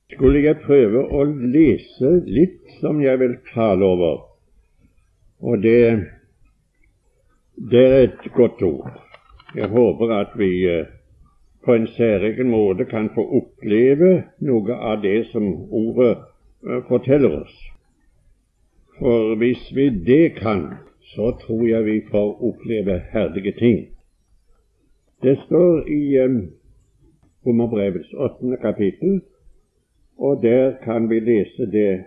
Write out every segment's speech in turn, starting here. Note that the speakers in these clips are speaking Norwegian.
skulle jeg prøve å lese litt som jeg vil tale over. Og det er et godt ord. Jeg håper at vi på en særegen måte kan få oppleve noe av det som ordet forteller oss. For hvis vi det kan, så tror jeg vi får oppleve herlige ting. Det står i Romerbrevets 8. kapittel, og der kan vi lese det.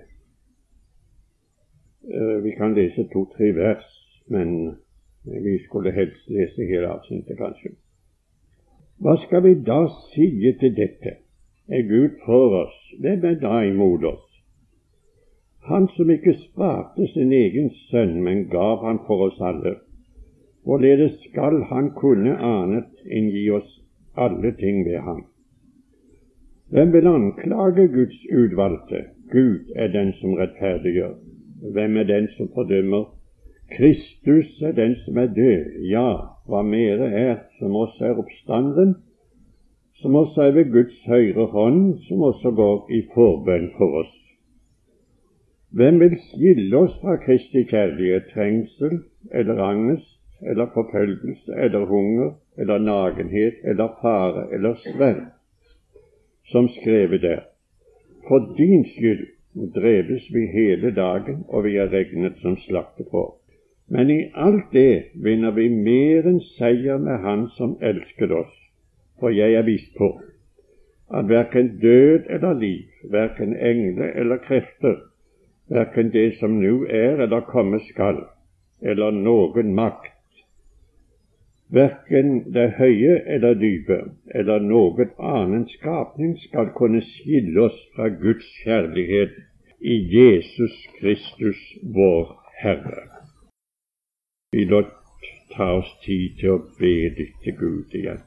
Vi kan lese 2-3 vers, men vi skulle helst lese hele avsnittet, kanskje. Hva skal vi da si til dette? Er Gud for oss? Hvem er da imot oss? Han som ikke sparte sin egen sønn, men gav han for oss alle. Hvorledes skal han kunne annet enn gi oss alle ting ved ham? Hvem vil anklage Guds utvalgte? Gud er den som rettferdiggjør. Hvem er den som fordømmer? Kristus er den som er død. Ja, hva mere er, som også er oppstanden, som også er ved Guds høyre hånd, som også går i forbønn for oss. Hvem vil skille oss fra Kristi kjærlighet? Trengsel, eller angst, eller forfølgelse, eller hunger, eller nakenhet, eller fare, eller sverd? Som skrevet der: For din skyld dreves vi hele dagen, og vi er regnet som slaktefår. Men i alt det vinner vi mer enn seier med Han som elsket oss. For jeg er vist på at hverken død eller liv, hverken engle eller krefter, hverken det som nå er eller komme skal, eller noen makt, hverken det høye eller dype, eller noen annen skapning skal kunne skille oss fra Guds kjærlighet i Jesus Kristus, vår Herre. Vi la ta oss tid til å be til Gud igjen.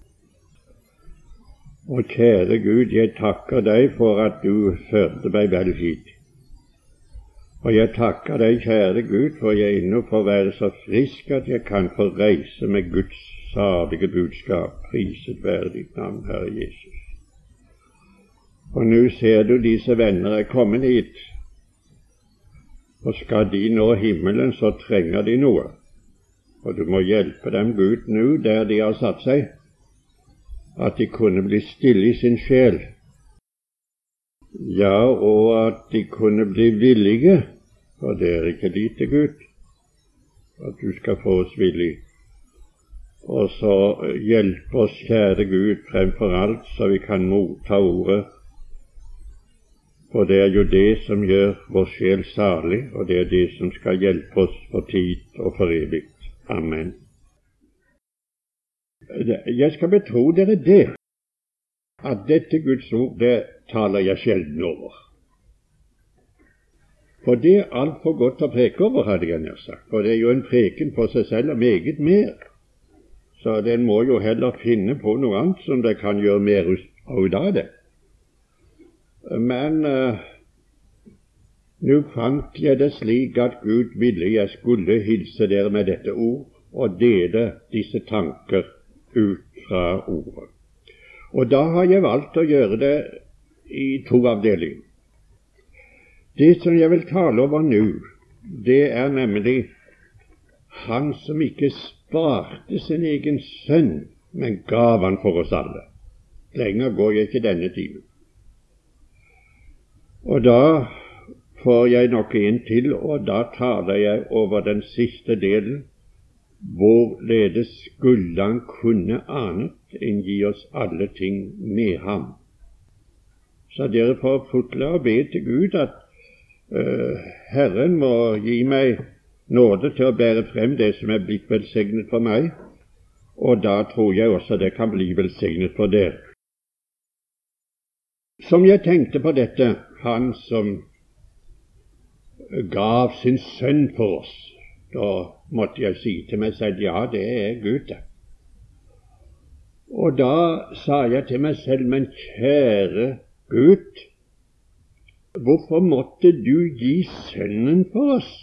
Og kjære Gud, jeg takker deg for at du førte meg vel hit. Og jeg takker deg, kjære Gud, for jeg ennå får være så frisk at jeg kan få reise med Guds salige budskap. Priset være ditt navn, Herre Jesus. Og nå ser du disse venner er kommet hit, og skal de nå himmelen, så trenger de noe. Og du må hjelpe dem, Gud, nå der de har satt seg, at de kunne bli stille i sin sjel. Ja, og at de kunne bli villige, for det er ikke lite, Gud, at du skal få oss villig. Og så hjelpe oss, kjære Gud, fremfor alt, så vi kan motta ordet. For det er jo det som gjør vår sjel salig, og det er det som skal hjelpe oss for tid og for evig. Amen. Jeg skal betro dere det, at dette Guds ord, det taler jeg sjelden over. For det er alt for godt å preke over, hadde jeg nær sagt. For det er jo en preken på seg selv og meget mer. Så den må jo heller finne på noe annet som det kan gjøre mer ut av det. Men nå fant jeg det slik at Gud ville jeg skulle hilse dere med dette ord og dele disse tanker ut fra ordet. Og da har jeg valgt å gjøre det i 2 avdelinger. Det som jeg vil tale over nå, det er nemlig Han som ikke sparte sin egen sønn, men gav han for oss alle. Lenger går jeg ikke denne timen. Og da får jeg nok en til, og da taler jeg over den siste delen, hvorledes skulle han kunne annet enn gi oss alle ting med ham. Så dere får putle og be til Gud at Herren må gi meg nåde til å bære frem det som er blitt velsignet for meg, og da tror jeg også det kan bli velsignet for dere. Som jeg tenkte på dette, han som gav sin sønn for oss, da måtte jeg si til meg selv, ja, det er Gud. Og da sa jeg til meg selv, men kjære Gud, hvorfor måtte du gi sønnen for oss?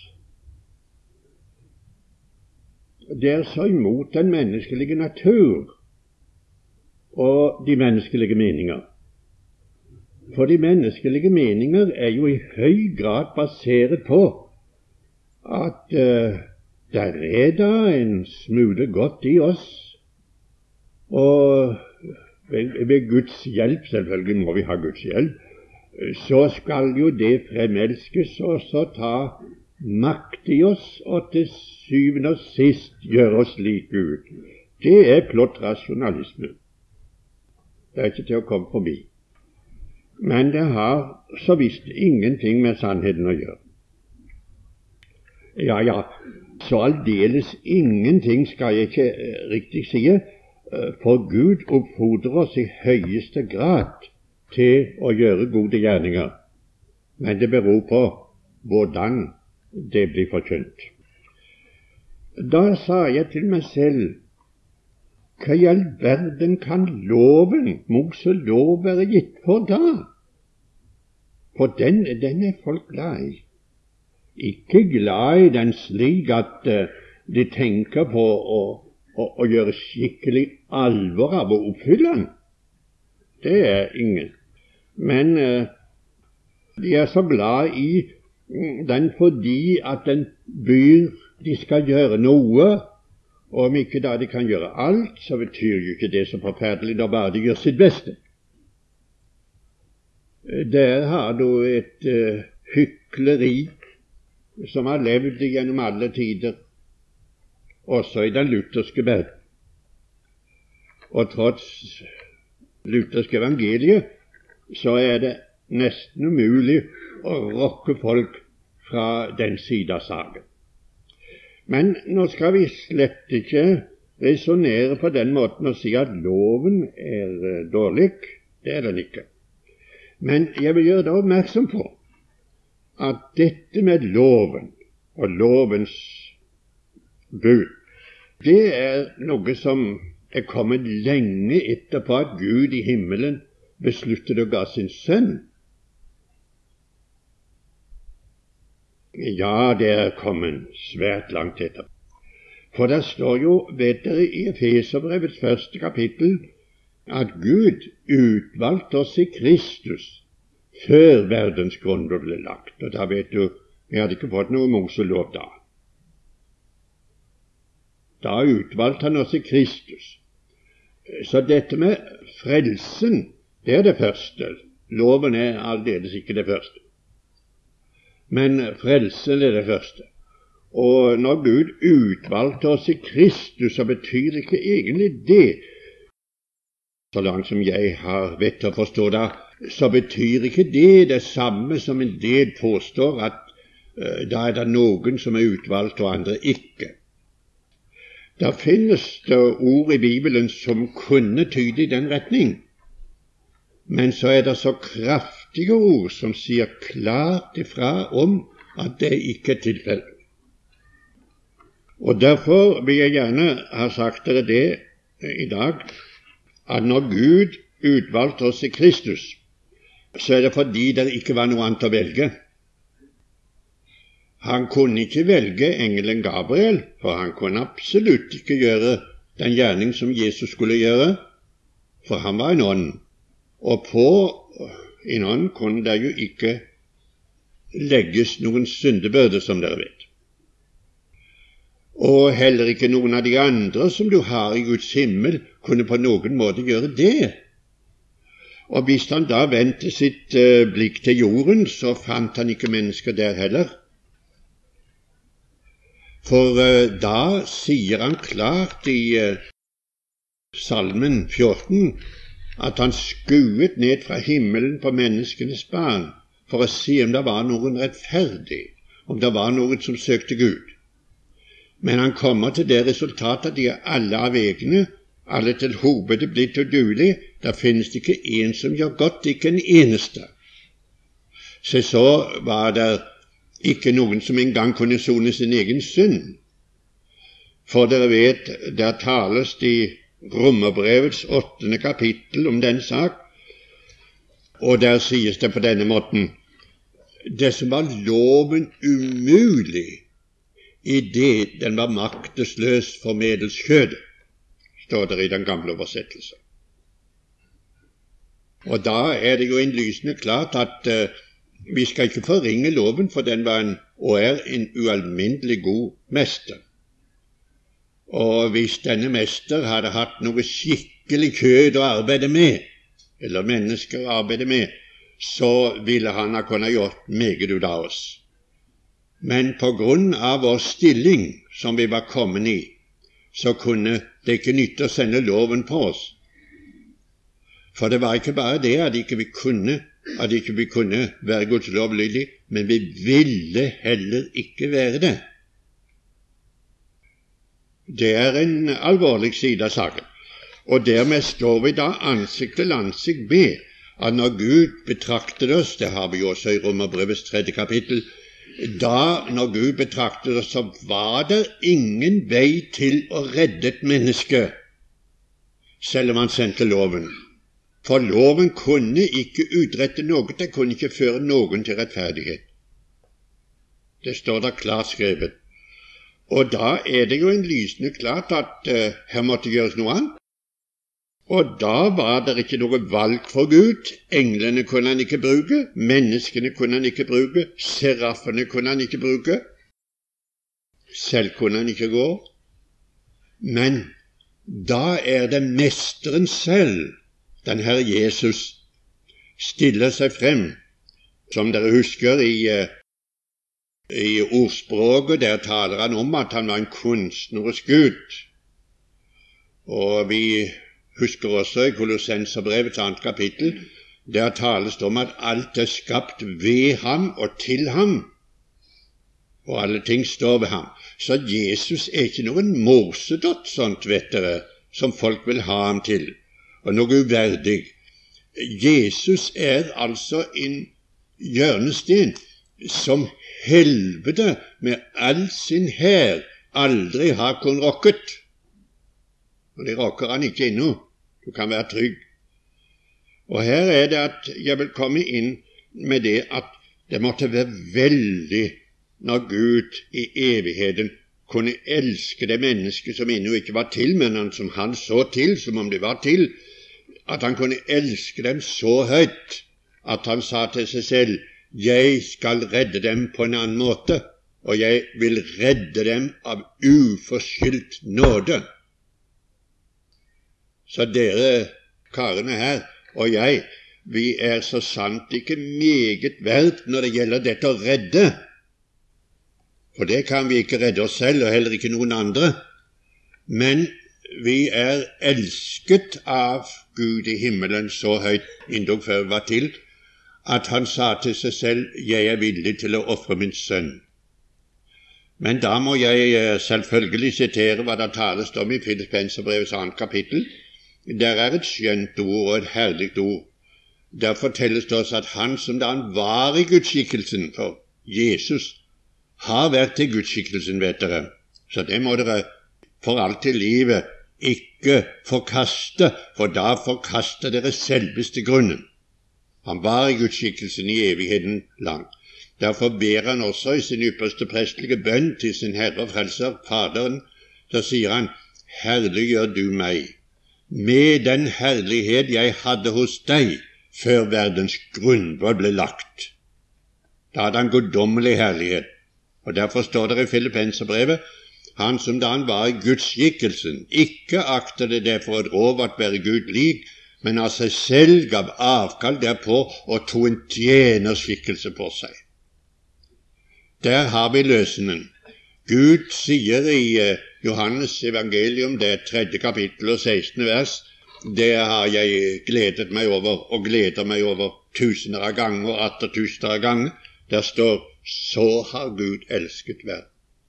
Det er så imot den menneskelige natur og de menneskelige meninger. For de menneskelige meninger er jo i høy grad basert på at der er da en smule godt i oss, og ved Guds hjelp, selvfølgelig må vi ha Guds hjelp, så skal jo det fremelskes og så ta makt i oss, og til syvende og sist gjøre oss lik Gud. Det er flott rasjonalisme. Det er ikke til å komme forbi. Men det har så visst ingenting med sannheten å gjøre. Ja, så aldeles ingenting skal jeg ikke riktig si, for Gud oppfordrer oss i høyeste grad til å gjøre gode gjerninger, men det beror på hvordan det blir forkynt. Da sa jeg til meg selv, hva i all verden kan loven, Moselov, være gitt for da? For den er folk glad i. Ikke glad i den slik at de tenker på å gjøre skikkelig alvor av å oppfylle den. Det er ingen. Men de er så glad i den fordi at den byr de skal gjøre noe, og om ikke da de kan gjøre alt, så betyr jo ikke det så forferdelig når bare de gjør sitt beste. Der har du et hykleri som har levd gjennom alle tider, også i den lutherske verden. Og tross lutherske evangeliet, så er det nesten umulig å rokke folk fra den side av saken. Men nå skal vi slett ikke resonnere på den måten og si at loven er dårlig. Det er den ikke. Men jeg vil gjøre deg oppmerksom på at dette med loven og lovens bud, det er noe som er kommet lenge etterpå at Gud i himmelen besluttet å ga sin sønn. Ja, det er kommet svært langt etterpå. For det står jo, vet dere, i Efeserbrevets 1. kapittel at Gud utvalgte oss i Kristus før verdens grunnlov ble lagt. Og da vet du, vi hadde ikke fått noe Moselov da. Da utvalgte han oss i Kristus. Så dette med frelsen, det er det første. Loven er aldeles ikke det første. Men frelsen er det første. Og når Gud utvalgte oss i Kristus, så betyr ikke egentlig det, så langt som jeg har vett å forstå det, så betyr ikke det samme som en del påstår, at da er det noen som er utvalgt og andre ikke. Da finnes det ord i Bibelen som kunne tyde i den retning, men så er det så kraftige ord som sier klart ifra om at det ikke er tilfellet. Og derfor vil jeg gjerne ha sagt dere det i dag, at når Gud utvalgte oss i Kristus, så er det fordi det ikke var noe annet å velge. Han kunne ikke velge engelen Gabriel, for han kunne absolutt ikke gjøre den gjerning som Jesus skulle gjøre, for han var en ånd. Og på en ånd kunne det jo ikke legges noen syndebyrde, som dere vet. Og heller ikke noen av de andre som du har i Guds himmel kunne på noen måte gjøre det. Og hvis han da vendte sitt blikk til jorden, så fant han ikke mennesker der heller. For da sier han klart i Salmen 14 at han skuet ned fra himmelen på menneskenes barn for å se om det var noen rettferdig, om det var noen som søkte Gud. Men han kommer til det resultatet at de er alle avvegende, alle til hovedet blitt uduelig. Der finnes det ikke en som gjør godt, ikke en eneste. Så var det ikke noen som engang kunne sone sin egen synd. For dere vet, der tales i Romerbrevets 8. kapittel om den sak, og der sies det på denne måten: det som var loven umulig, i det den var maktesløs for medelskjødet, står det i den gamle oversettelsen. Og da er det jo innlysende klart at vi skal ikke forringe loven, for den var og er en ualminnelig god mester. Og hvis denne mester hadde hatt noe skikkelig kjød å arbeide med, eller mennesker å arbeide med, så ville han ha kunnet gjort meget ut av oss. Men på grunn av vår stilling som vi var kommet i, så kunne det ikke nytte å sende loven på oss. For det var ikke bare det at ikke vi kunne være Guds lovlydig, men vi ville heller ikke være det. Det er en alvorlig side av saken. Og dermed står vi da ansikt til ansikt med at når Gud betraktet oss, det har vi også i Romerbrevets 3. kapittel, da når Gud betraktet oss, så var det ingen vei til å redde et menneske, selv om han sendte loven. For loven kunne ikke utrette noe, det kunne ikke føre noen til rettferdighet. Det står da klart skrevet. Og da er det jo en lysende klart at her måtte gjøres noe annet. Og da var det ikke noe valg for Gud. Englene kunne han ikke bruke, menneskene kunne han ikke bruke, seraffene kunne han ikke bruke, selv kunne han ikke gå. Men da er det mesteren selv, den Herre Jesus, stiller seg frem. Som dere husker i ordspråket, der taler han om at han var en kunstnerisk Gud. Og vi husker også i Kolossenserbrevets 2. kapittel, der tales det om at alt er skapt ved ham og til ham, og alle ting står ved ham. Så Jesus er ikke noen mosedott, sånt vet dere, som folk vil ha ham til, og noe uverdig. Jesus er altså en hjørnesten som helvete med all sin hær aldri har kunnet rokket. Og det rokker han ikke ennå. Du kan være trygg. Og her er det at jeg vil komme inn med det at det måtte være veldig når Gud i evigheten kunne elske det mennesket som ennå ikke var til, men som han så til som om det var til, at han kunne elske dem så høyt at han sa til seg selv: jeg skal redde dem på en annen måte, og jeg vil redde dem av uforskyldt nåde. Så dere karene her og jeg, vi er så sant ikke meget verdt når det gjelder dette å redde. For det kan vi ikke redde oss selv, og heller ikke noen andre. Men vi er elsket av Gud i himmelen så høyt, endog før var til, at han sa til seg selv: jeg er villig til å ofre min sønn. Men da må jeg selvfølgelig sitere hva det tales om i Filippenserbrevets 2. kapittel. Der er et skjønt ord og et herlig ord. Der fortelles det oss at han som da han var i Gudsskikkelsen, for Jesus har vært i Gudsskikkelsen, vet dere, så det må dere for alt i livet ikke forkaste, for da forkaster dere selveste grunnen. Han var i Gudsskikkelsen i evigheten lang. Derfor ber han også i sin ypperste prestelige bønn til sin Herre og Frelser, Faderen. Da sier han: herliggjør du meg med den herlighet jeg hadde hos deg før verdens grunnvoll ble lagt. Da hadde han guddommelig herlighet. Og derfor står det i Filippenserbrevet: han som da han var i Gudsskikkelsen, ikke aktede det for et rov at være Gud lik, men av seg selv gav avkall derpå og tok en tjenerskikkelse på seg. Der har vi løsningen. Gud sier i Johannes evangelium, det 3. kapittel og 16. vers, det har jeg gledet meg over, og gleder meg over tusener av ganger og atter tusener av ganger. Der står: så har Gud elsket verden.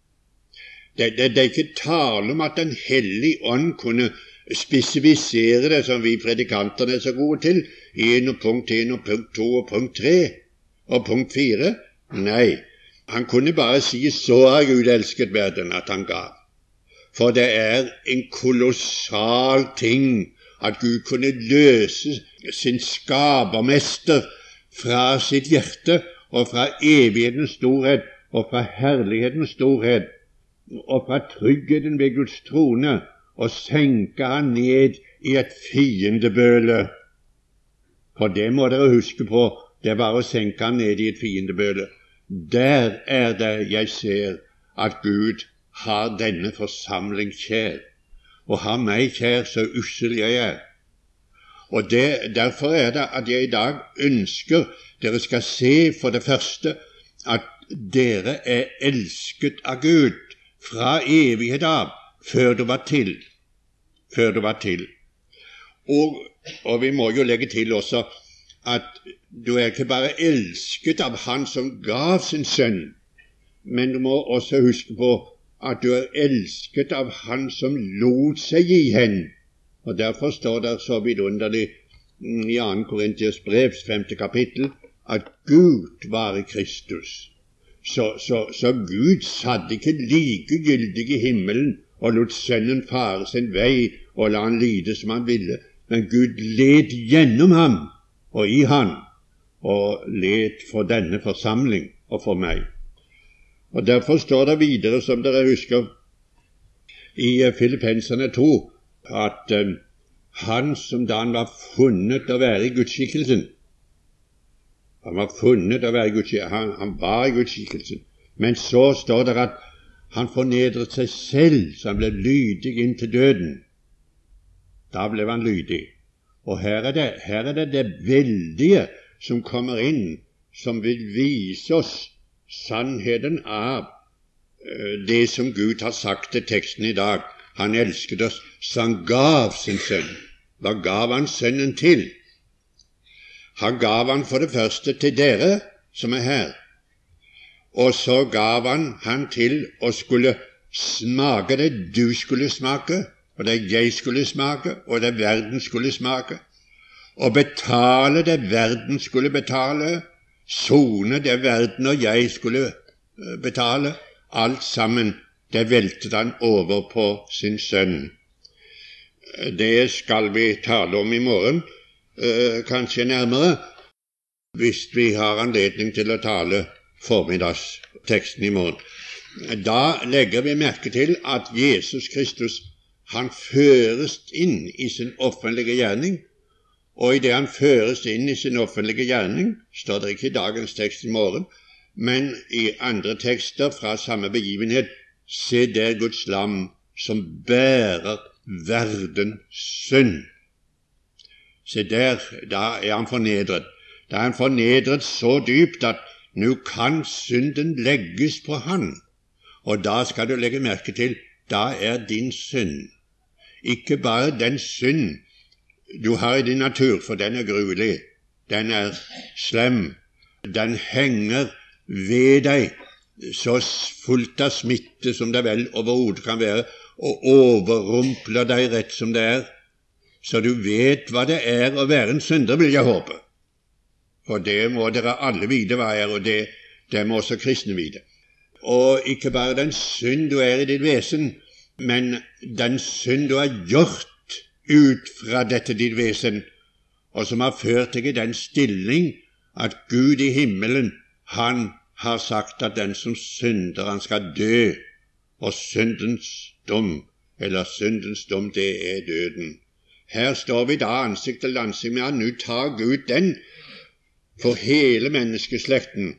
Det er ikke tale om at Den hellige ånd kunne spesifisere det som vi predikanterne er så gode til, i punkt 1 og punkt 2 og punkt 3 og punkt 4. Nei, han kunne bare si: så har Gud elsket verden, at han gav. For det er en kolossal ting at Gud kunne løse sin skapermester fra sitt hjerte, og fra evighetens storhet, og fra herlighetens storhet, og fra tryggheten ved Guds trone, og senke han ned i et fiendebøle. For det må dere huske på, det er bare å senke han ned i et fiendebøle. Der er det jeg ser at Gud har denne forsamling kjær, og har meg kjær så ussel jeg er. Og derfor er det at jeg i dag ønsker dere skal se for det første at dere er elsket av Gud fra evighet av, før du var til. Før du var til. Og vi må jo legge til også at du er ikke bare elsket av Han som gav sin sønn, men du må også huske på at du er elsket av Han som lot seg gi hen. Og derfor står det så vidunderlig i 2. Korintiers brevs 5. kapittel at Gud var i Kristus. Så Gud satt ikke likegyldig i himmelen og lot sønnen fare sin vei og la han lide som han ville, men Gud led gjennom ham og i han, og led for denne forsamling og for meg. Og derfor står det videre, som dere husker, i Filippenserne 2, at han som da han var funnet å være i Gudsskikkelsen, han var funnet å være i Gudsskikkelsen, han var i Gudsskikkelsen, men så står det at han fornedret seg selv, så han ble lydig inntil døden. Da ble han lydig. Og her er det veldige som kommer inn, som vil vise oss sannheten av det som Gud har sagt til teksten i dag. Han elsket oss, så han gav sin sønn. Hva gav han sønnen til? Han gav han for det første til dere som er her, og så gav han til å skulle smake det du skulle smake, og det jeg skulle smake, og det verden skulle smake, og betale det verden skulle betale, sone det verden og jeg skulle betale. Alt sammen, det veltet han over på sin sønn. Det skal vi tale om i morgen, kanskje nærmere, hvis vi har anledning til å tale formiddagsteksten i morgen. Da legger vi merke til at Jesus Kristus, han føres inn i sin offentlige gjerning, og i det han føres inn i sin offentlige gjerning, står det ikke i dagens tekst i morgen, men i andre tekster fra samme begivenhet, se der Guds lam som bærer verdens synd. Se der, da er han fornedret. Da er han fornedret så dypt at nå kan synden legges på han. Og da skal du legge merke til, da er din synd ikke bare den synd du har i din natur, for den er gruelig, den er slem, den henger ved deg så fullt av smitte som det vel overhodet kan være, og overrumpler deg rett som det er, så du vet hva det er å være en synder, vil jeg håpe. For det må dere alle vite hva er, og det må også kristne vite. Og ikke bare den synd du er i ditt vesen, men den synd du har gjort ut fra dette ditt vesen, og som har ført deg i den stilling at Gud i himmelen, han har sagt at den som synder, han skal dø, og syndens dom, det er døden. Her står vi da ansikt til ansikt med han. Nå tar Gud den for hele menneskeslekten,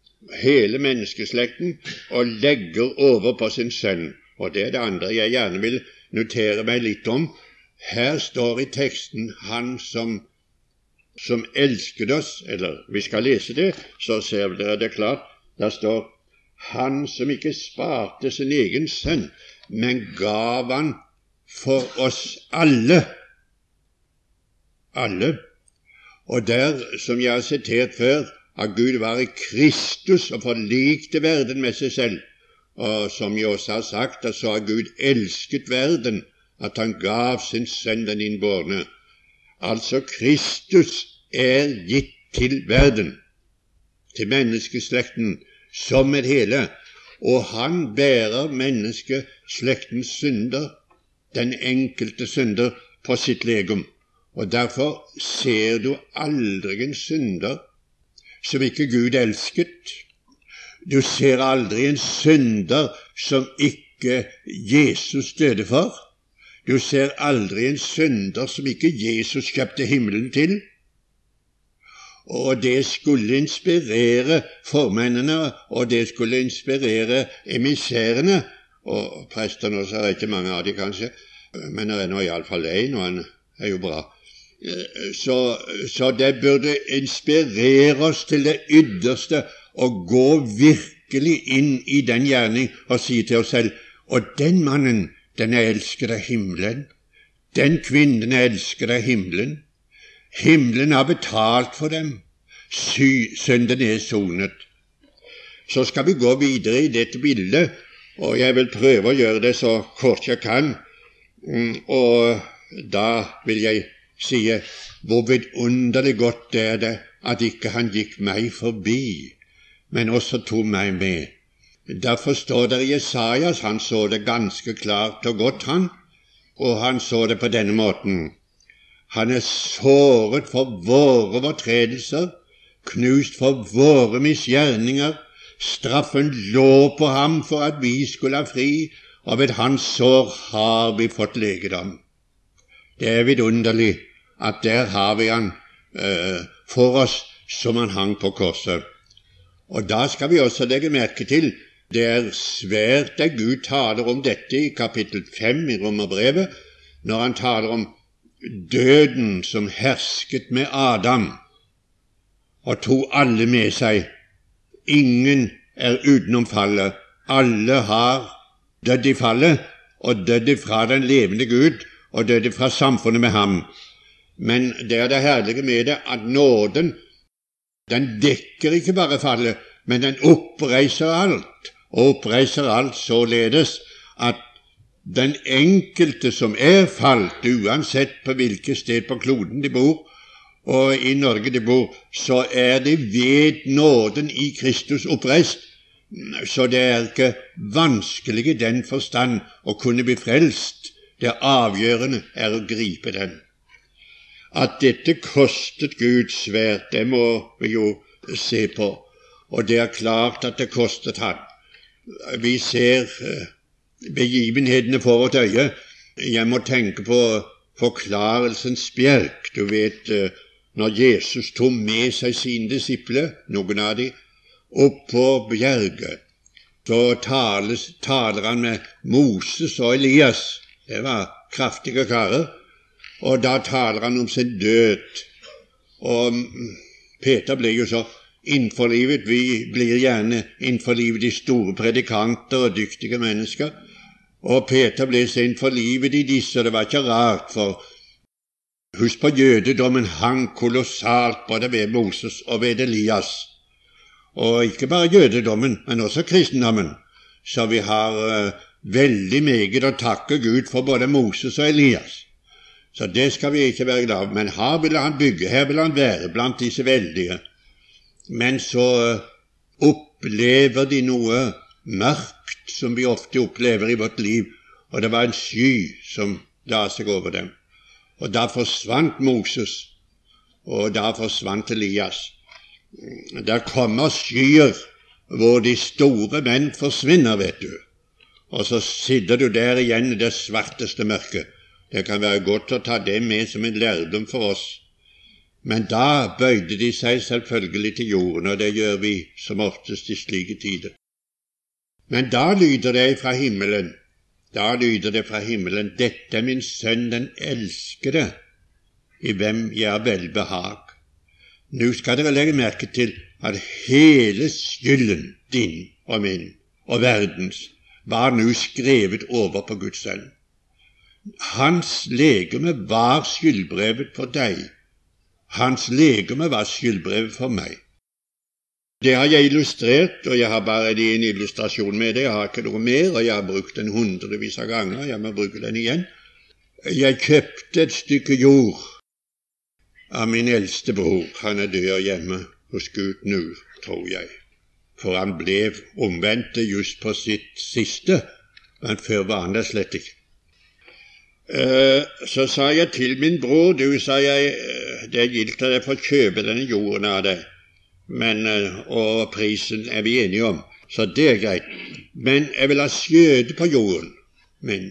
og legger over på sin sønn. Og det er det andre jeg gjerne vil notere meg litt om. Her står i teksten han som elsket oss, eller vi skal lese det, så ser dere det klart. Der står han som ikke sparte sin egen sønn, men gav han for oss alle. Alle. Og der, som jeg har sitert før, at Gud var i Kristus og forlikte verden med seg selv. Og som jeg også har sagt, at så har Gud elsket verden, at han gav sin sønn den innbårne. Altså Kristus er gitt til verden, til menneskeslekten som et hele, og han bærer menneskeslektens synder, den enkelte synder, på sitt legum. Og derfor ser du aldri en synder som ikke Gud elsket. Du ser aldri en synder som ikke Jesus døde for. Du ser aldri en synder som ikke Jesus kjøpte himmelen til. og det skulle inspirere formennene, og det skulle inspirere emissærene, og prestene også er ikke mange av de kanskje, men det er nå i alle fall en, og han er jo bra. Så det burde inspirere oss til det ytterste å gå virkelig inn i den gjerning og si til oss selv, og den mannen, den er elsket av himmelen, den kvinnen er elsket av himmelen, himmelen har betalt for dem, synden er sonet. Så skal vi gå videre i dette bildet, og jeg vil prøve å gjøre det så kort jeg kan, og da vil jeg si hvor vidunderlig godt det er det at ikke han gikk meg forbi, men også tok meg med. Derfor står det i Jesajas, han så det ganske klart og godt, og han så det på denne måten. Han er såret for våre overtredelser, knust for våre misgjerninger. Straffen lå på ham for at vi skulle ha fri, og ved hans sår har vi fått legedom. Det er vidunderlig at der har vi han for oss som han hang på korset. Og da skal vi også legge merke til, det er svært da Gud taler om dette i kapittel 5 i Romerbrevet, når han taler om døden som hersket med Adam og tok alle med seg. Ingen er utenom fallet. Alle har dødd i fallet, og dødd fra den levende Gud, og dødd fra samfunnet med ham. Men det er det herlige med det, at nåden, den dekker ikke bare fallet, men den oppreiser alt, og oppreiser alt således at den enkelte som er falt, uansett på hvilket sted på kloden de bor, og i Norge de bor, så er det ved nåden i Kristus oppreist, så det er ikke vanskelig i den forstand å kunne bli frelst. Det avgjørende er å gripe den. At dette kostet Gud svært, det må vi jo se på, og det er klart at det kostet han. Vi ser begivenhetene for vårt øye. Jeg må tenke på forklarelsens bjerg. Du vet, når Jesus tok med seg sine disipler, noen av de, opp på bjerget, så taler han med Moses og Elias. Det var kraftige karer, og da taler han om sin død. Og Peter ble jo så innforlivet. Vi blir gjerne innforlivet i store predikanter og dyktige mennesker, og Peter ble så innforlivet i disse, og det var ikke rart, for husk på, jødedommen hang kolossalt både ved Moses og ved Elias. Og ikke bare jødedommen, men også kristendommen. Så vi har veldig meget å takke Gud for både Moses og Elias. Så det skal vi ikke være glad av. Men her vil han bygge, her vil han være blant disse veldige. Men så opplever de noe mørkt som vi ofte opplever i vårt liv, og det var en sky som la seg over dem. Og da forsvant Moses, og da forsvant Elias. Der kommer skyer hvor de store menn forsvinner, vet du. Og så sitter du der igjen i det svarteste mørket. Det kan være godt å ta det med som en lærdom for oss. Men da bøyde de seg selvfølgelig til jorden, og det gjør vi som oftest i slike tider. Men da lyder det fra himmelen, dette er min sønn, den elskede, i hvem jeg har velbehag. Nå skal dere legge merke til at hele skylden din og min og verdens var nå skrevet over på Guds sønn. Hans legeme var skyldbrevet for deg. Hans legeme var skyldbrevet for meg. Det har jeg illustrert, og jeg har bare en illustrasjon med det. Jeg har ikke noe mer, og jeg har brukt den hundrevis av ganger. Jeg må bruke den igjen. Jeg kjøpte et stykke jord av min eldste bror. Han er død hjemme hos Gud nå, tror jeg. For han ble omvendt just på sitt siste, men før var han det slett ikke. Så sa jeg til min bror, du, sa jeg, det er gildt at jeg får kjøpe denne jorden av deg. Og prisen er vi enige om, så det er greit. Men jeg vil ha skjøde på jorden min,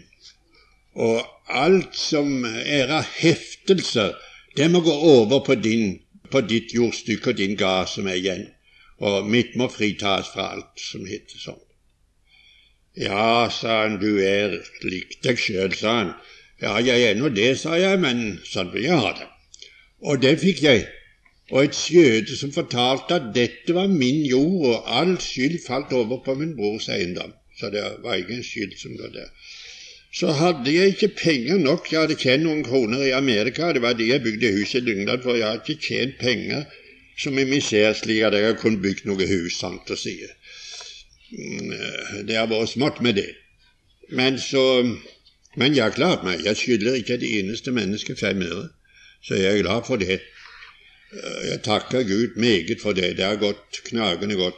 og alt som er av heftelser, det må gå over på på ditt jordstykke og din gard som er igjen, og mitt må fritas fra alt som heter sånn. Ja, sa han, du er lik deg selv, sa han. Ja, jeg er nå det, sa jeg, men sånn vil jeg ha det. Og det fikk jeg, og et skjøde som fortalte at dette var min jord, og all skyld falt over på min brors eiendom, så det var ingen skyld som lå der. Så hadde jeg ikke penger nok. Jeg hadde tjent noen kroner i Amerika, det var det jeg bygde hus i Lyngdal, for jeg hadde ikke tjent penger som i misere slik at jeg kunne bygge noe hus, sant å si. Det har vært smått med det. Men jeg klarte meg. Jeg skylder ikke det eneste menneske 5 øre, så jeg er glad for det. Jeg takker Gud meget for det. Det har gått knagende godt.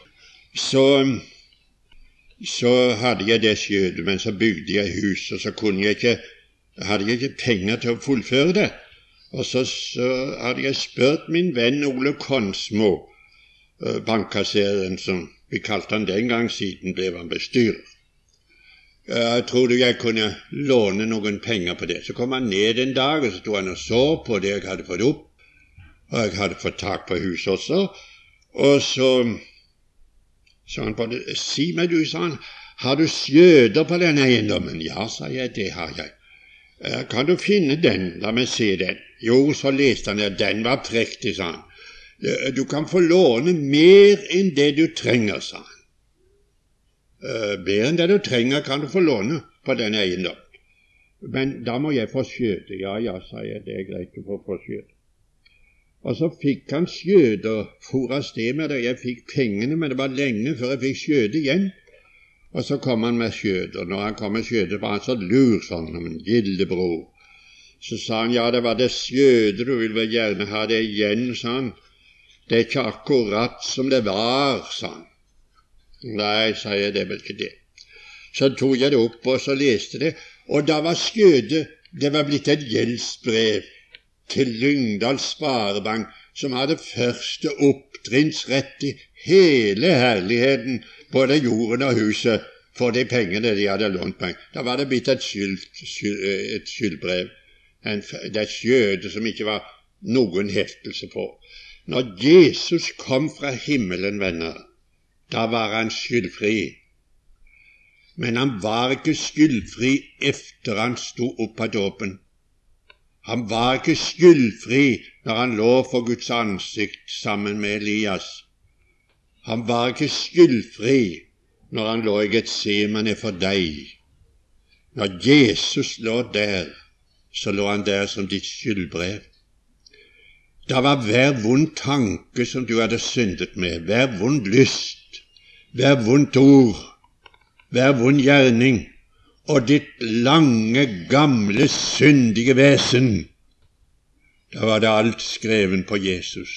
Så hadde jeg det skjødet, men så bygde jeg hus, og så hadde jeg ikke penger til å fullføre det. Og så hadde jeg spurt min venn Ole Konsmo, bankkassereren som vi kalte han den gang, siden ble han bestyrer. Jeg trodde jeg kunne låne noen penger på det. Så kom han ned en dag, og så stod han og så på det jeg hadde fått opp, og jeg hadde fått tak på huset også. Og så sa han på det, si meg du, sa han, har du skjøder på den eiendommen? Ja, sa jeg, det har jeg. Kan du finne den? La meg se den. Jo, så leste han det, den var prektig, sa han. Du kan få låne mer enn det du trenger, sa han. Mer enn det du trenger kan du få låne på den eiendom. Men da må jeg få skjøde. Ja, sa jeg, det er greit å få skjøde. Og så fikk han skjøde og for av sted med det. Jeg fikk pengene, men det var lenge før jeg fikk skjøde igjen. Og så kom han med skjøde, og når han kom med skjøde var han så lur sånn om en gildebror. Så sa han, ja, det var det skjøde, du vil vel gjerne ha det igjen, sa han. Det er ikke akkurat som det var, sa han. Nei, sa jeg, det er vel ikke det. Så tok jeg det opp, og så leste det, og da var skjøde, det var blitt et gjeldsbrev til Lyngdal Sparebank, som hadde første opptrinnsrett i hele herligheten, både jorden og huset, for de pengene de hadde lånt meg. Da var det blitt et skyldbrev, det skjøde som ikke var noen heftelse på. Når Jesus kom fra himmelen, venner, da var han skyldfri. Men han var ikke skyldfri efter han sto opp av dåpen. Han var ikke skyldfri når han lå for Guds ansikt sammen med Elias. Han var ikke skyldfri når han lå i Getsemane for deg. Når Jesus lå der, så lå han der som ditt skyldbrev. Da var hver vond tanke som du hadde syndet med, hver vond lyst, hver vondt ord, hver vond gjerning, og ditt lange, gamle, syndige vesen, da var det alt skreven på Jesus.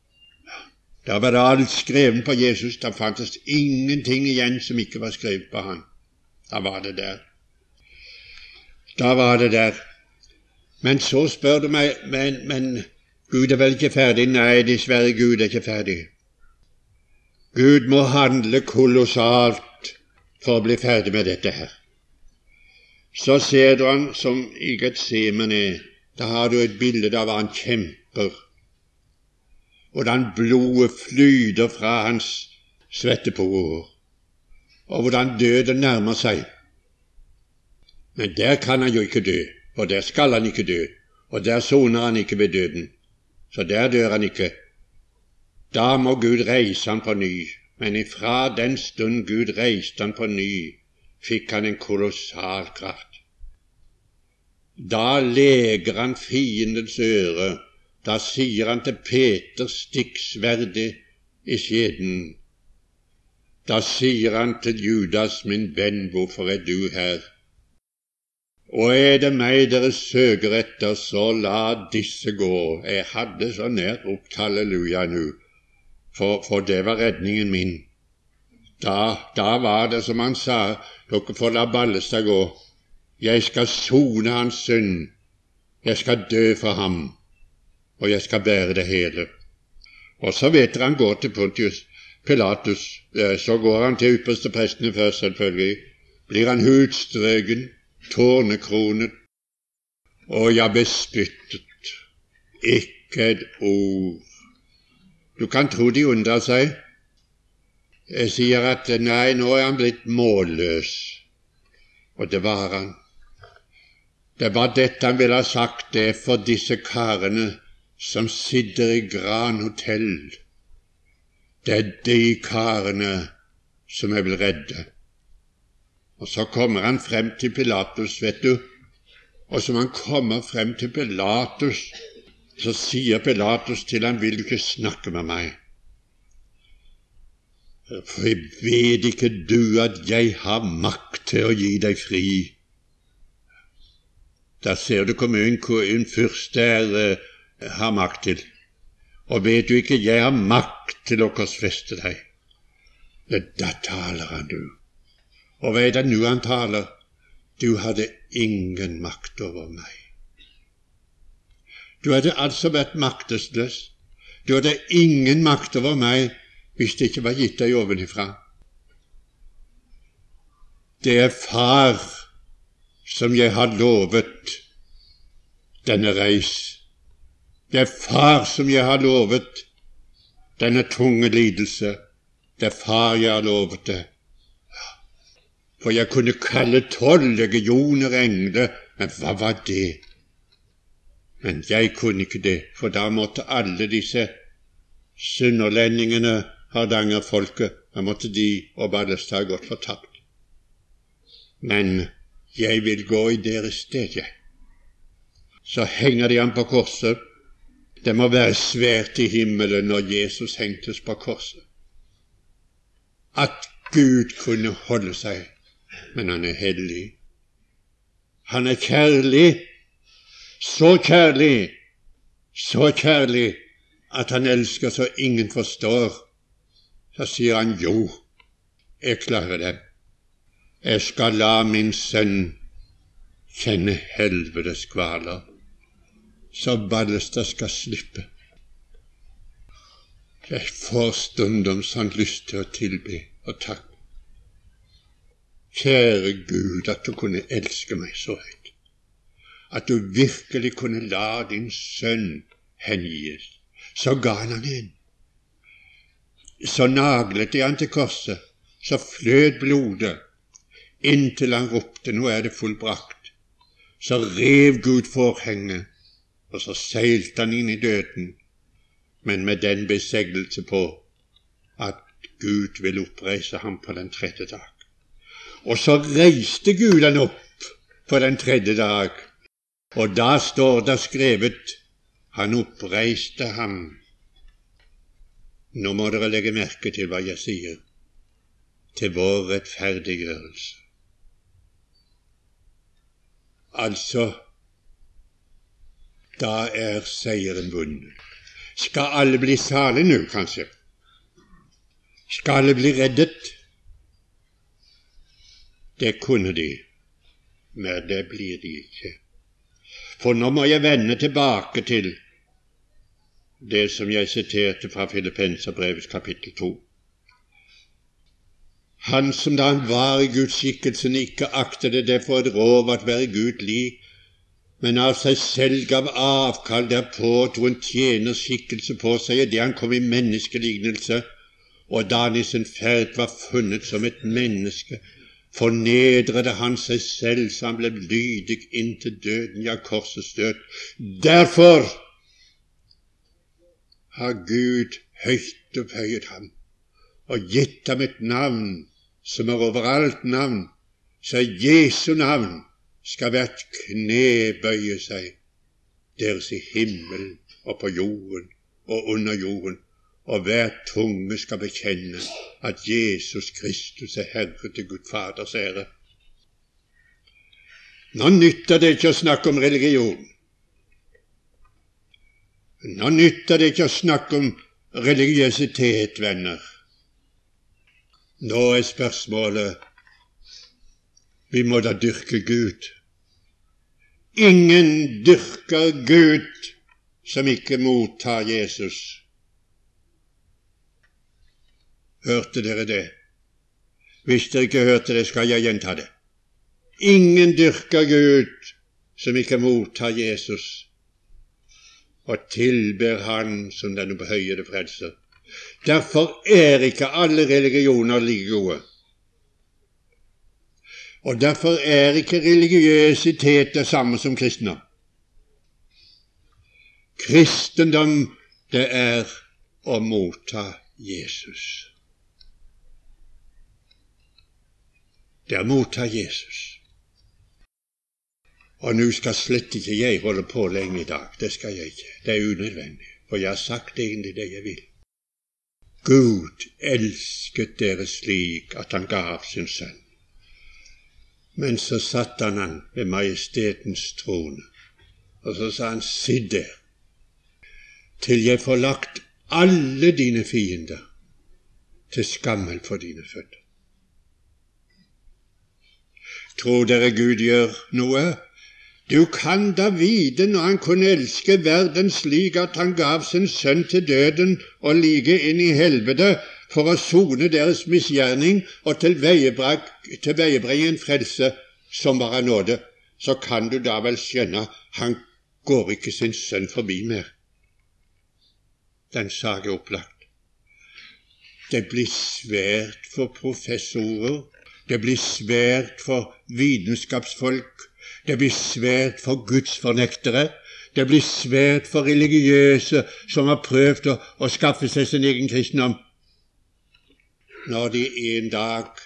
Da var det alt skreven på Jesus, da fantes ingenting igjen som ikke var skrevet på han. Da var det der. Da var det der. Men så spør du meg, men Gud er vel ikke ferdig? Nei, dessverre, Gud er ikke ferdig. Gud må handle kolossalt for å bli ferdig med dette her. Så ser du han som i Getsemane. Da har du et bilde av han kjemper, hvordan blodet flyter fra hans svetteporer, og hvordan døden nærmer seg. Men der kan han jo ikke dø, og der skal han ikke dø, og der soner han ikke ved døden. Så der dør han ikke. Da må Gud reise han på ny. Men ifra den stund Gud reiste han på ny, fikk han en kolossal kraft. Da leger han fiendens øre. Da sier han til Peter, stikk sverdet i skjeden. Da sier han til Judas, min venn, hvorfor er du her? Og er det meg dere søker etter, så la disse gå. Jeg hadde så nært ropt halleluja nå, for det var redningen min. Da var det som han sa, dere får la Ballestad gå. Jeg skal sone hans synd. Jeg skal dø for ham, og jeg skal bære det hele. Og så vet dere han går til Pontius Pilatus. Så går han til ypperste prestene først, selvfølgelig. Blir han hudstrøken, tårnekronet, og ja, bespyttet. Ikke et ord Du kan tro de undrer seg. Jeg sier at nei, nå er han blitt målløs. Og det var han. Det var dette han ville ha sagt, det for disse karene som sitter i Gran Hotell. Det er de karene som jeg vil redde. Og så kommer han frem til Pilatus, vet du. Og som han kommer frem til Pilatus, så sier Pilatus til han, vil du ikke snakke med meg? For vet ikke du at jeg har makt til å gi deg fri? Da ser du hvor mye en fyrste har makt til. Og vet du ikke, jeg har makt til å korsfeste deg. Da taler han, du. Og hva er det nå han taler? Du hadde ingen makt over meg. Du hadde altså vært maktesløs. Du hadde ingen makt over meg hvis det ikke var gitt deg ovenifra. Det er Far som jeg har lovet denne reis. Det er Far som jeg har lovet denne tunge lidelse. Det er Far jeg har lovet det. For jeg kunne kalle 12 legioner engler, men hva var det? Men jeg kunne ikke det, for da måtte alle disse sunnhordlendingene, hardangerfolket, da måtte de og Ballestad ha gått fortapt. Men jeg vil gå i deres sted, jeg. Så henger de ham på korset. Det må være svært i himmelen når Jesus hengtes på korset. At Gud kunne holde seg. Men han er hellig. Han er kjærlig, så kjærlig at han elsker så ingen forstår. Så sier han, jo, jeg klarer det. Jeg skal la min sønn kjenne helvetes kvaler, så Ballestad skal slippe. Jeg får stundom sånn lyst til å tilbe og takke. Kjære Gud, at du kunne elske meg så høyt, at du virkelig kunne la din sønn hengis. Så ga han inn. Så naglet de han til korset, så flød blodet, inntil han ropte, nå er det fullbrakt. Så rev Gud forhenget, og så seilte han inn i døden, men med den beseglelse på at Gud vil oppreise ham på den 3. dag. Og så reiste Gud han opp på den 3. dag, og da står det skrevet, han oppreiste ham. Nå må dere legge merke til hva jeg sier, til vår rettferdiggjørelse. Altså, da er seieren vunnet. Skal alle bli salige nå, kanskje? Skal alle bli reddet? Det kunne de, men det blir de ikke. For nå må jeg vende tilbake til det som jeg siterte fra Filippenserbrevets kapittel 2. Han som da han var i Guds skikkelsen ikke aktede det for et rov at være Gud lik, men av seg selv gav avkall derpå, tog en tjeners skikkelse på seg, det han kom i menneskelignelse, og da han i sin ferd var funnet som et menneske, fornedrede han seg selv, så han ble lydig inntil døden, ja, korsets død. Derfor har Gud høyt opphøyet ham, og gitt ham et navn som er over alt navn, så Jesu navn skal hvert kne bøye seg, deres i himmelen og på jorden og under jorden, og hver tunge skal bekjenne at Jesus Kristus er Herre til Gud Faders ære. Nå nytter det ikke å snakke om religion. Nå nytter det ikke å snakke om religiøsitet, venner. Nå er spørsmålet, vi må da dyrke Gud. Ingen dyrker Gud som ikke mottar Jesus. Hørte dere det? Hvis dere ikke hørte det, skal jeg gjenta det. Ingen dyrker Gud som ikke mottar Jesus og tilber Han som den opphøyede frelser. Derfor er ikke alle religioner like gode. Og derfor er ikke religiøsitet det samme som kristendom. Kristendom, det er å motta Jesus. Det er å motta Jesus. Og nå skal slett ikke jeg holde på lenge i dag. Det skal jeg ikke. Det er unødvendig, for jeg har sagt egentlig det jeg vil. Gud elsket dere slik at han gav sin sønn. Men så satt han ved majestetens trone, og så sa han, sitt der, til jeg får lagt alle dine fiender til skammel for dine føtter. Tror dere Gud gjør noe? Du kan da vite når han kunne elske verden slik at han gav sin sønn til døden og like inn i helvete for å sone deres misgjerning og tilveiebringe en frelse som var av nåde, så kan du da vel skjønne, han går ikke sin sønn forbi mer. Den sak er opplagt. Det blir svært for professorer, det blir svært for vitenskapsfolk, det blir svært for gudsfornektere, det blir svært for religiøse som har prøvd å skaffe seg sin egen kristendom, når de en dag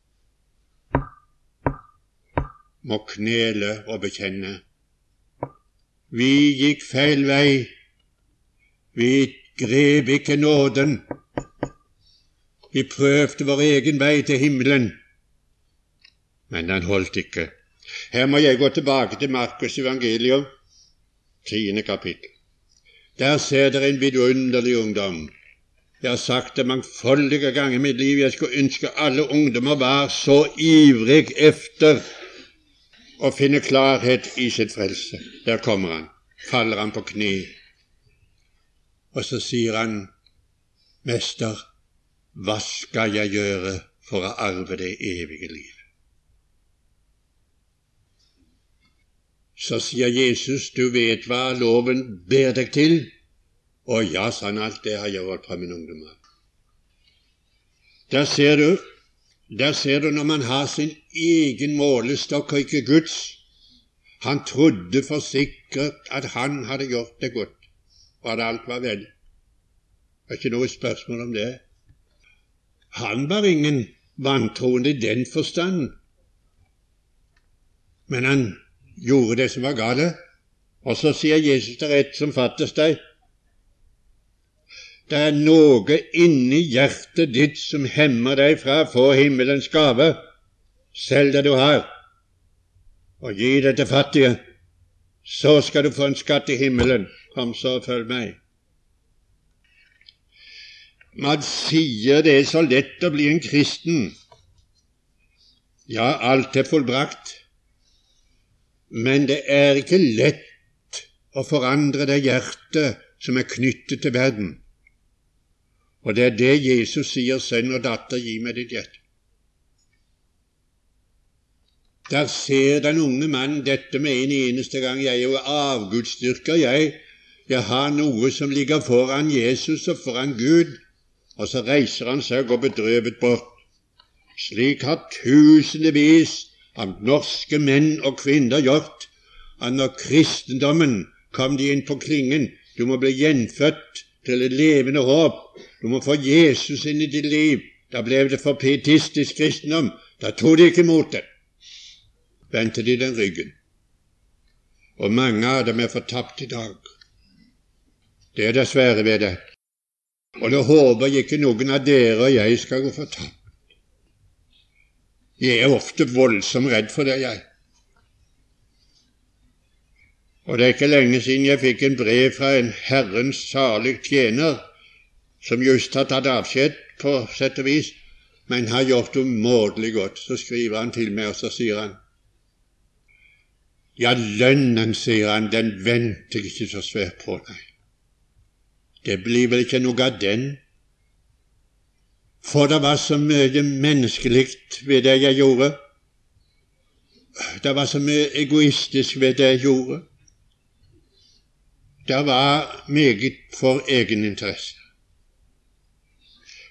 må knele og bekjenne. Vi gikk feil vei, vi grep ikke nåden, vi prøvde vår egen vei til himmelen, men den holdt ikke. Her må jeg gå tilbake til Markus evangelium, 10. kapittel. Der ser dere en vidunderlig ungdom. Jeg har sagt det mangfoldige ganger i mitt liv, jeg skulle ønske alle ungdommer var så ivrig efter å finne klarhet i sitt frelse. Der kommer han, faller han på kne, og så sier han, Mester, hva skal jeg gjøre for å arve det evige liv? Så sier Jesus, du vet hva loven ber deg til? Å ja, sa han, alt det har jeg holdt fra min ungdom av. Der ser du når man har sin egen målestokk og ikke Guds. Han trodde for sikkert at han hadde gjort det godt, og at alt var vel. Det er ikke noe spørsmål om det. Han var ingen vantroende i den forstand, men han gjorde det som var gale. Og så sier Jesus, det er ett som fattes deg. Det er noe inni hjertet ditt som hemmer deg fra å få himmelens gave. Selg det du har, og gi det til fattige. Så skal du få en skatt i himmelen. Kom så og følg meg. Man sier det er så lett å bli en kristen. Ja, alt er fullbrakt. Men det er ikke lett å forandre det hjertet som er knyttet til verden. Og det er det Jesus sier, sønn og datter, gi meg ditt hjerte. Der ser den unge mann dette med en eneste gang. Jeg er jo avgudsdyrker, jeg har noe som ligger foran Jesus og foran Gud. Og så reiser han seg og går bedrøvet bort. Slik har tusenvis av norske menn og kvinner gjort, at når kristendommen kom de inn på klingen, du må bli gjenfødt til et levende håp, du må få Jesus inn i ditt liv. Da ble det for pietistisk kristendom, da tog de ikke imot det. Vendte de den ryggen. Og mange av dem er fortapt i dag. Det er dessverre ved det. Og det håper jeg ikke noen av dere og jeg skal gå fortapt. Jeg er ofte voldsomt redd for det, jeg. Og det er ikke lenge siden jeg fikk en brev fra en Herrens salig tjener, som just har tatt avskjed på sett og vis, men har gjort umåtelig godt. Så skriver han til meg, og så sier han, ja, lønnen, sier han, den venter jeg ikke så svært på, nei. Det blir vel ikke noe av den, for det var så mye menneskelikt ved det jeg gjorde. Det var så mye egoistisk ved det jeg gjorde. Det var meget for egen interesse.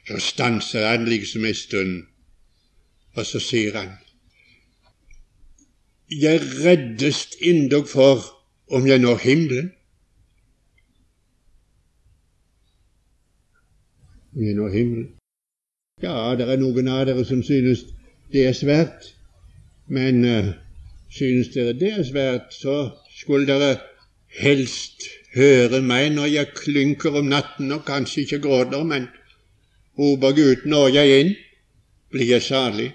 Så stanser han liksom en stund, og så sier han: Jeg reddest endog for om jeg når himmelen. Om jeg når himmelen. Ja, det er noen av dere som synes det er svært, men synes dere det er svært, så skulle dere helst høre meg når jeg klynker om natten og kanskje ikke gråter, men roper Gud: når jeg inn, blir jeg salig.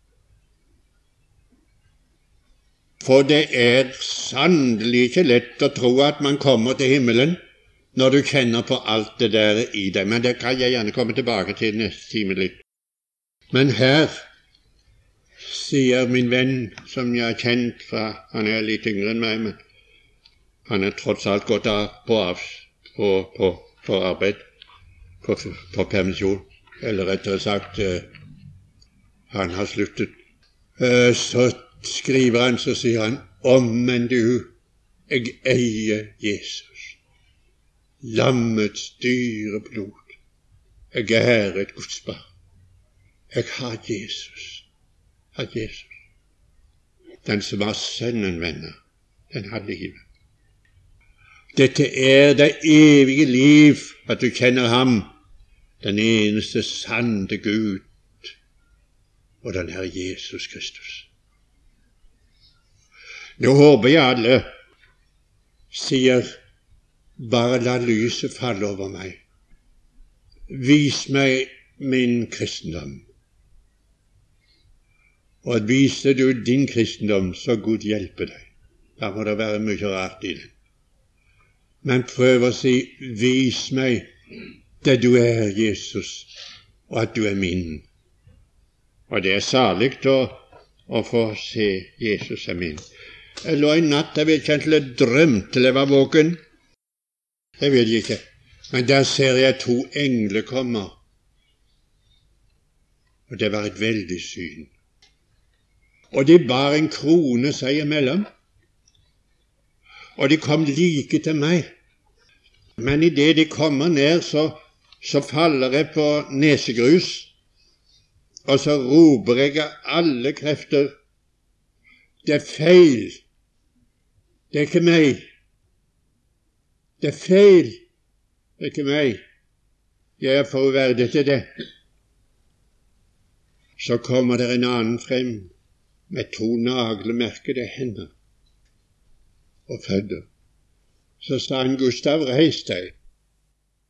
For det er sannelig ikke lett å tro at man kommer til himmelen når du kjenner på alt det der i deg, men det kan jeg gjerne komme tilbake til neste time litt. Men her sier min venn, som jeg har kjent fra han er litt yngre enn meg, men han er tross alt gått av på arbeid, på permisjon, eller rettere sagt, han har sluttet. Så skriver han, så sier han: men du, jeg eier Jesus, lammets dyre blod, jeg er et Guds barn, jeg har Jesus. Den som har Sønnen, venner, den har livet. Dette er det evige liv, at du kjenner ham, den eneste sanne Gud, og den Herre Jesus Kristus. Nå håper jeg alle sier: bare la lyset falle over meg. Vis meg min kristendom. Og viser du din kristendom, så Gud hjelpe deg. Da må det være mye rart i den. Men prøv å si: vis meg det du er, Jesus, og at du er min. Og det er salig å få se Jesus er min. Jeg lå i natt, jeg vet ikke om jeg drømte eller jeg var våken. Jeg vet ikke. Men der ser jeg 2 engler komme. Og det var et veldig syn. Og de bar en krone seg imellom. Og de kom like til meg. Men idet de kommer ned, så faller jeg på nesegrus, og så roper jeg av alle krefter: det er feil. Det er ikke meg. Det er feil. Det er ikke meg. Jeg er for uverdig til det. Så kommer det en annen frem med 2 naglemerkede hender og fødder. Så sa han: Gustav, reis deg.